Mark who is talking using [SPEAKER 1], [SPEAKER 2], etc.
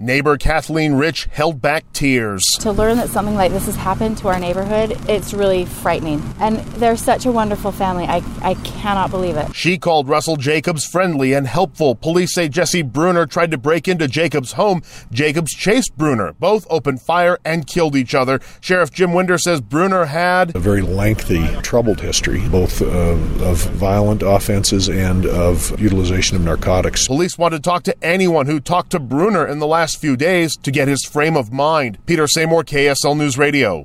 [SPEAKER 1] Neighbor Kathleen Rich held back tears.
[SPEAKER 2] To learn that something like this has happened to our neighborhood, it's really frightening. And they're such a wonderful family. I cannot believe it.
[SPEAKER 1] She called Russell Jacobs friendly and helpful. Police say Jesse Bruner tried to break into Jacobs' home. Jacobs chased Bruner. Both opened fire and killed each other. Sheriff Jim Winder says Bruner had
[SPEAKER 3] a very lengthy, troubled history, both of violent offenses and of utilization of narcotics.
[SPEAKER 1] Police want to talk to anyone who talked to Bruner in the last few days to get his frame of mind. Peter Seymour, KSL News Radio.